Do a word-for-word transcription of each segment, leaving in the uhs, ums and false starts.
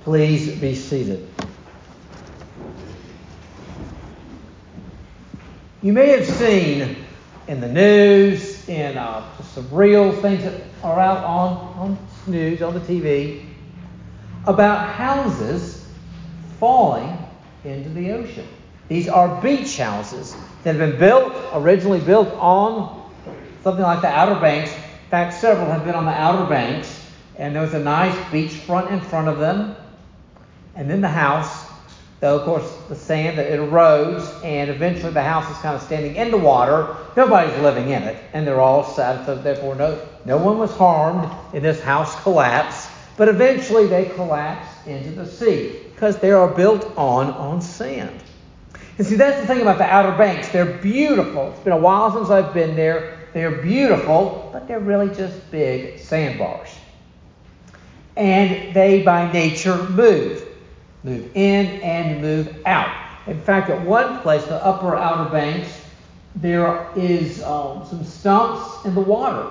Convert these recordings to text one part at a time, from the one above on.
Please be seated. You may have seen in the news, in uh, just some real things that are out on, on news, on the T V, about houses falling into the ocean. These are beach houses that have been built, originally built on something like the Outer Banks. In fact, several have been on the Outer Banks, and there was a nice beachfront in front of them. And then the house, though, of course, the sand, it erodes, and eventually the house is kind of standing in the water. Nobody's living in it, and they're all sad, so therefore no, no one was harmed in this house collapse. But eventually they collapse into the sea because they are built on, on sand. And see, that's the thing about the Outer Banks. They're beautiful. It's been a while since I've been there. They're beautiful, but they're really just big sandbars. And they, by nature, move. Move in and move out. In fact, at one place, the Upper Outer Banks, there is um, some stumps in the water.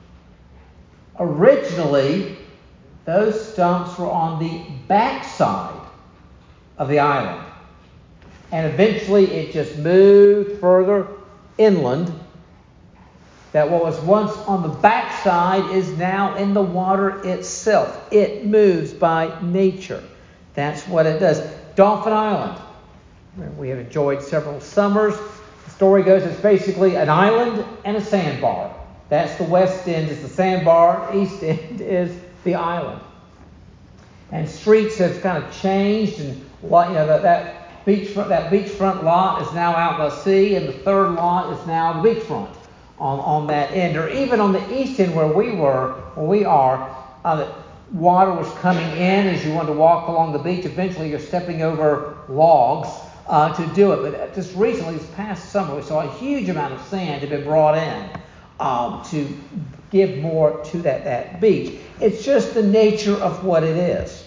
Originally, those stumps were on the backside of the island. And eventually it just moved further inland. That what was once on the backside is now in the water itself. It moves by nature. That's what it does. Dauphin Island. We have enjoyed several summers. The story goes it's basically an island and a sandbar. That's the west end is the sandbar. East end is the island. And streets have kind of changed, and you know that that beachfront that beachfront lot is now out in the sea, and the third lot is now the beachfront on on that end. Or even on the east end where we were, where we are, uh, the water was coming in as you wanted to walk along the beach. Eventually, you're stepping over logs uh, to do it. But just recently, this past summer, we saw a huge amount of sand had been brought in um, to give more to that that beach. It's just the nature of what it is.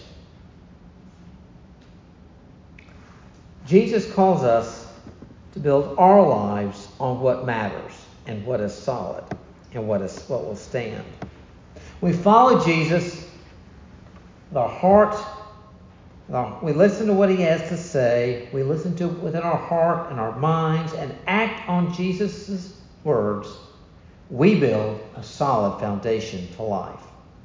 Jesus calls us to build our lives on what matters and what is solid and what is what will stand. We follow Jesus with our heart. We listen to what he has to say. We listen to it within our heart and our minds and act on Jesus' words. We build a solid foundation to life.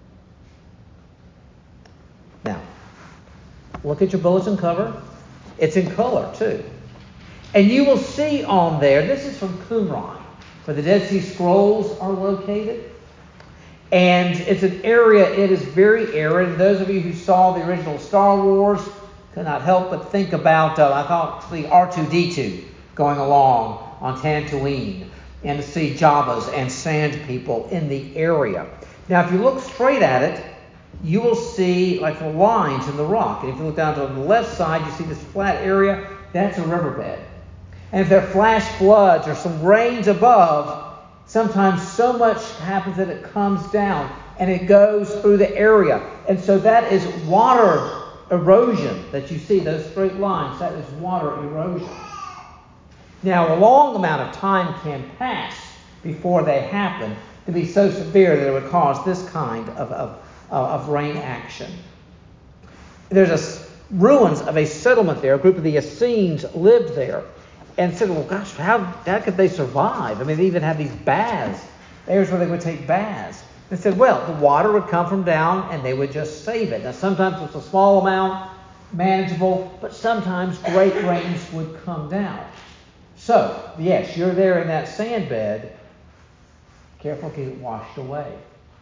Now, look at your bulletin cover. It's in color, too. And you will see on there, this is from Qumran, where the Dead Sea Scrolls are located. And it's an area, it is very arid. Those of you who saw the original Star Wars could not help but think about, uh, I thought, the R two D two going along on Tatooine, and to see Jabbas and sand people in the area. Now, if you look straight at it, you will see like the lines in the rock. And if you look down to the left side, you see this flat area. That's a riverbed. And if there are flash floods or some rains above, sometimes so much happens that it comes down and it goes through the area. And so that is water erosion that you see, those straight lines. That is water erosion. Now, a long amount of time can pass before they happen to be so severe that it would cause this kind of, of, of rain action. There's a ruins of a settlement there. A group of the Essenes lived there. And said, well, gosh, how, how could they survive? I mean, they even have these baths. There's where they would take baths. They said, well, the water would come from down and they would just save it. Now, sometimes it's a small amount, manageable, but sometimes great rains would come down. So, yes, you're there in that sand bed. Careful to get washed away.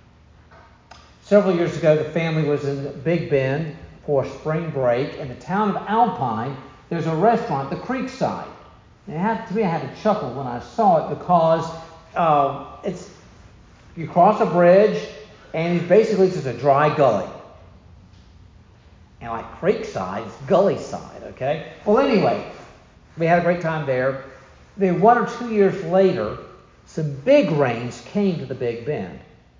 Several years ago, the family was in Big Bend for spring break. In the town of Alpine, there's a restaurant, the Creekside. And it had, to me, I had to chuckle when I saw it because uh, it's you cross a bridge and it's basically just a dry gully. And like Creekside, it's gully side, okay? Well, anyway, we had a great time there. Then one or two years later, some big rains came to the Big Bend.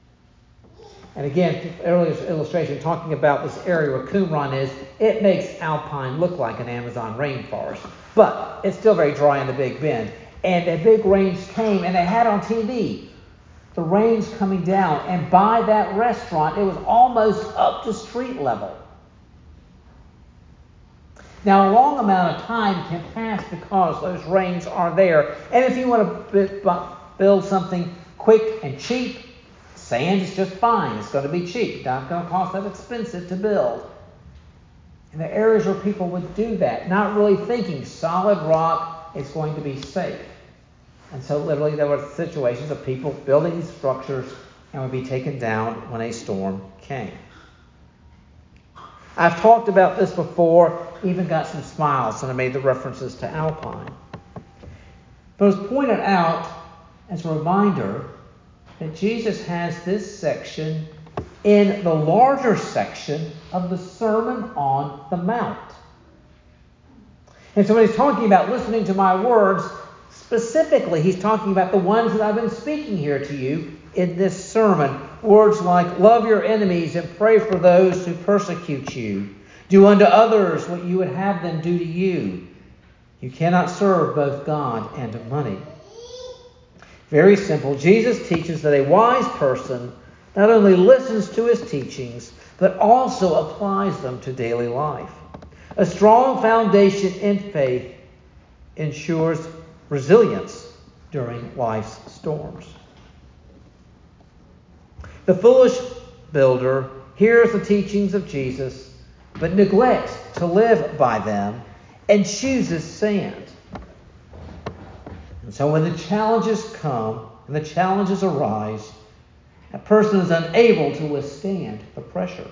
And again, earlier illustration talking about this area where Qumran is, it makes Alpine look like an Amazon rainforest. But it's still very dry in the Big Bend. And the big rains came, and they had on T V the rains coming down. And by that restaurant, it was almost up to street level. Now, a long amount of time can pass because those rains are there. And if you want to build something quick and cheap, sand is just fine. It's going to be cheap. Not going to cost that expensive to build. And the areas where people would do that, not really thinking solid rock is going to be safe. And so literally there were situations of people building these structures and would be taken down when a storm came. I've talked about this before, even got some smiles when I made the references to Alpine. But it was pointed out as a reminder that Jesus has this section in the larger section of the Sermon on the Mount. And so when he's talking about listening to my words, specifically he's talking about the ones that I've been speaking here to you in this sermon. Words like, love your enemies and pray for those who persecute you. Do unto others what you would have them do to you. You cannot serve both God and money. Very simple. Jesus teaches that a wise person not only listens to his teachings, but also applies them to daily life. A strong foundation in faith ensures resilience during life's storms. The foolish builder hears the teachings of Jesus, but neglects to live by them and chooses sand. And so when the challenges come and the challenges arise, a person is unable to withstand the pressure.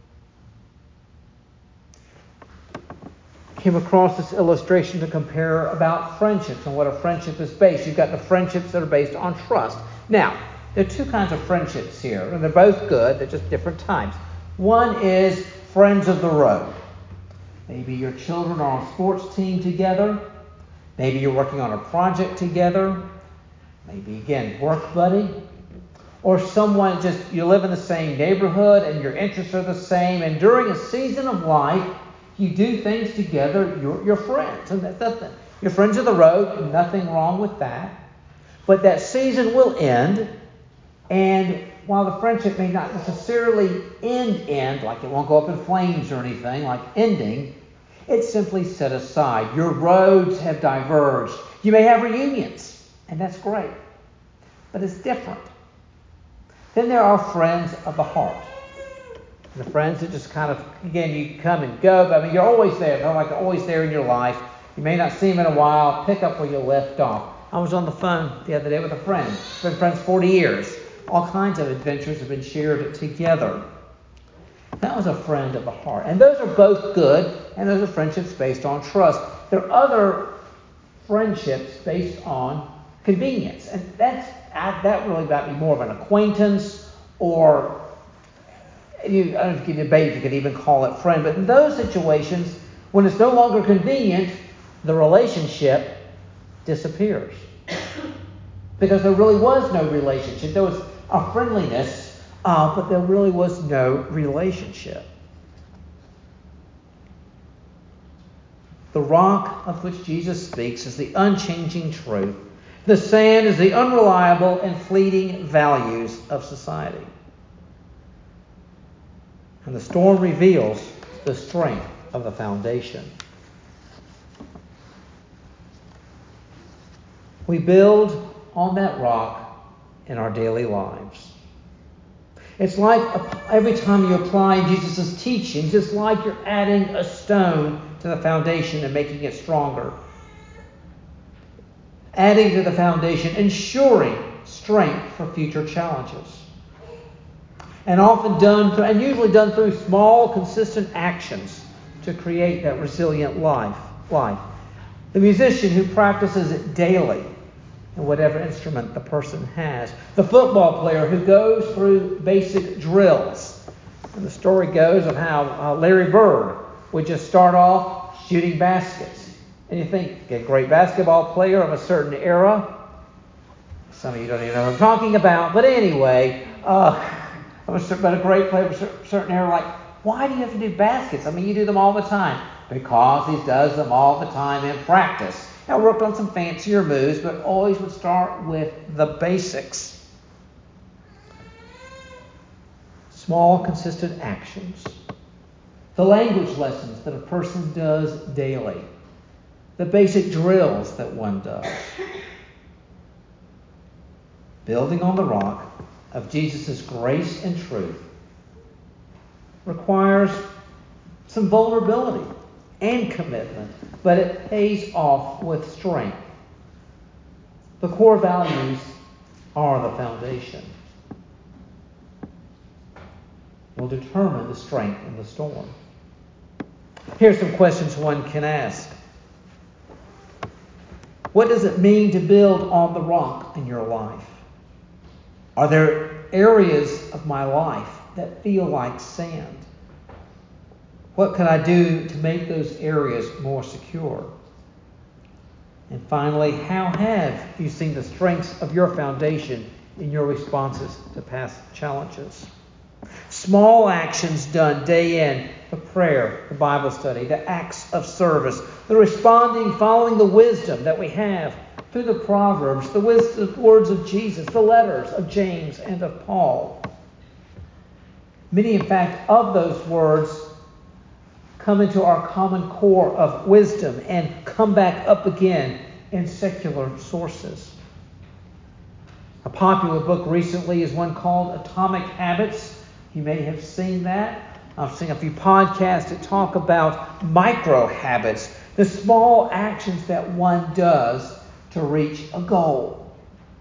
Came across this illustration to compare about friendships and what a friendship is based. You've got the friendships that are based on trust. Now, there are two kinds of friendships here, and they're both good. They're just different types. One is friends of the road. Maybe your children are on a sports team together. Maybe you're working on a project together. Maybe, again, work buddy. Or someone just, you live in the same neighborhood and your interests are the same. And during a season of life, you do things together. You're, you're friends. And that's nothing. You're friends of the road. Nothing wrong with that. But that season will end. And while the friendship may not necessarily end, end, like it won't go up in flames or anything, like ending, it's simply set aside. Your roads have diverged. You may have reunions, and that's great. But it's different. Then there are friends of the heart. The friends that just kind of, again, you come and go, but I mean, you're always there. They're like always there in your life. You may not see them in a while. Pick up where you left off. I was on the phone the other day with a friend. Been friends forty years. All kinds of adventures have been shared together. That was a friend of the heart. And those are both good, and those are friendships based on trust. There are other friendships based on convenience. And that's that really might be more of an acquaintance, or you, I don't know if you can debate if you could even call it friend. But in those situations, when it's no longer convenient, the relationship disappears. Because there really was no relationship. There was a friendliness, uh, but there really was no relationship. The rock of which Jesus speaks is the unchanging truth. The sand is the unreliable and fleeting values of society. And the storm reveals the strength of the foundation. We build on that rock in our daily lives. It's like every time you apply Jesus' teachings, it's like you're adding a stone to the foundation and making it stronger. Adding to the foundation, ensuring strength for future challenges. And often done, and usually done through small, consistent actions to create that resilient life. life. The musician who practices it daily in whatever instrument the person has. The football player who goes through basic drills. And the story goes of how uh, Larry Bird would just start off shooting baskets. And you think, a great basketball player of a certain era. Some of you don't even know what I'm talking about. But anyway, uh, but a great player of a certain era, like, why do you have to do baskets? I mean, you do them all the time. Because he does them all the time in practice. Now, worked on some fancier moves, but always would start with the basics. Small, consistent actions The language lessons that a person does daily. The basic drills that one does. Building on the rock of Jesus' grace and truth requires some vulnerability and commitment, but it pays off with strength. The core values are the foundation. Will determine the strength in the storm. Here's some questions one can ask. What does it mean to build on the rock in your life? Are there areas of my life that feel like sand? What can I do to make those areas more secure? And finally, how have you seen the strengths of your foundation in your responses to past challenges? Small actions done day in, the prayer, the Bible study, the acts of service, the responding, following the wisdom that we have through the Proverbs, the wisdom, words of Jesus, the letters of James and of Paul. Many, in fact, of those words come into our common core of wisdom and come back up again in secular sources. A popular book recently is one called Atomic Habits. You may have seen that. I've seen a few podcasts that talk about micro habits, the small actions that one does to reach a goal.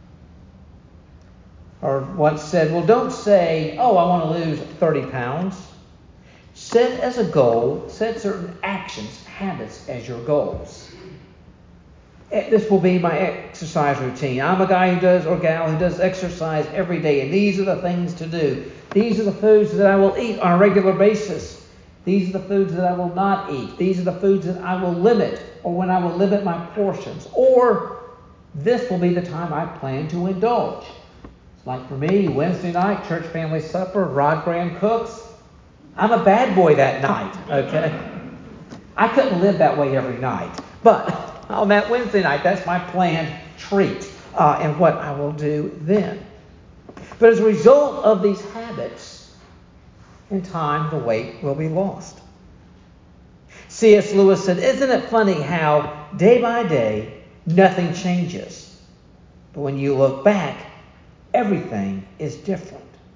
Or once said, well, don't say, oh, I want to lose thirty pounds. Set as a goal, set certain actions, habits as your goals. This will be my exercise routine. I'm a guy who does, or gal who does exercise every day, and these are the things to do. These are the foods that I will eat on a regular basis. These are the foods that I will not eat. These are the foods that I will limit, or when I will limit my portions. Or this will be the time I plan to indulge. It's like for me, Wednesday night, church family supper, Rod Graham cooks. I'm a bad boy that night, okay? I couldn't live that way every night. But on that Wednesday night, that's my planned treat uh, and what I will do then. But as a result of these habits, in time, the weight will be lost. C S Lewis said, isn't it funny how day by day, nothing changes. But when you look back, everything is different.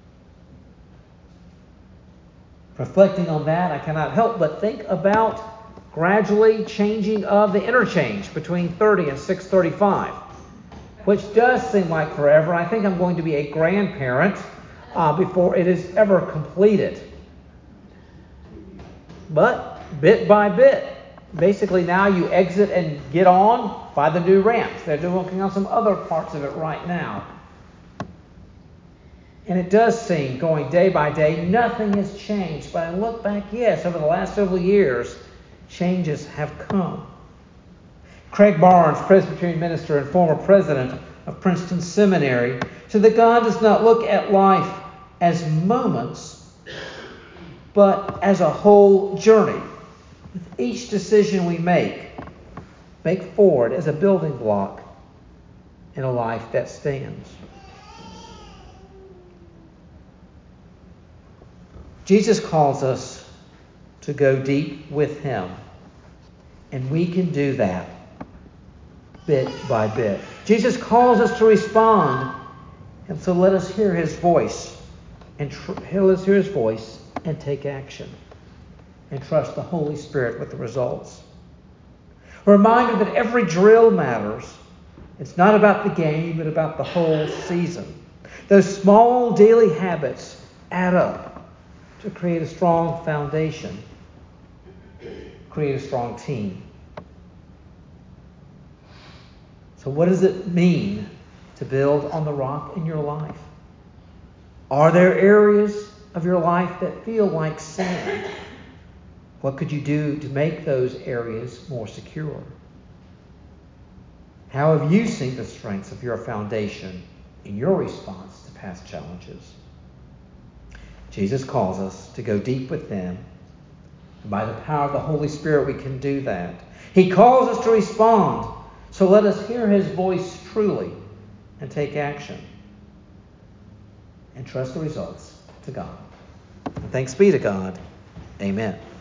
Reflecting on that, I cannot help but think about gradually changing of the interchange between thirty and six thirty-five, which does seem like forever. I think I'm going to be a grandparent uh, before it is ever completed. But bit by bit, basically now you exit and get on by the new ramps. They're working on some other parts of it right now. And it does seem, going day by day, nothing has changed. But I look back, yes, over the last several years, changes have come. Craig Barnes, Presbyterian minister and former president of Princeton Seminary, said that God does not look at life as moments, but as a whole journey. With each decision we make, make forward as a building block in a life that stands. Jesus calls us to go deep with Him. And we can do that bit by bit. Jesus calls us to respond. And so let us hear His voice. And tr- let us hear His voice and take action. And trust the Holy Spirit with the results. A reminder that every drill matters. It's not about the game, but about the whole season. Those small daily habits add up to create a strong foundation, create a strong team. So what does it mean to build on the rock in your life? Are there areas of your life that feel like sand? What could you do to make those areas more secure? How have you seen the strengths of your foundation in your response to past challenges? Jesus calls us to go deep with them. And by the power of the Holy Spirit, we can do that. He calls us to respond. So let us hear His voice truly and take action. And trust the results to God. And thanks be to God. Amen.